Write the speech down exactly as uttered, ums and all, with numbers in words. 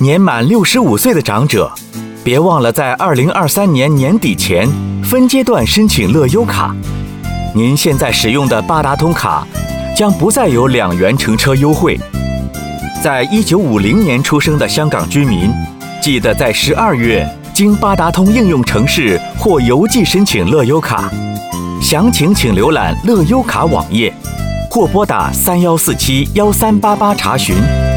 年满六十五岁的长者，别忘了在二零二三年年底前分阶段申请乐悠卡。您现在使用的八达通卡将不再有两元乘车优惠。在一九五零年出生的香港居民，记得在十二月经八达通应用程式或邮寄申请乐悠卡。详情请浏览乐悠卡网页，或拨打三幺四七幺三八八查询。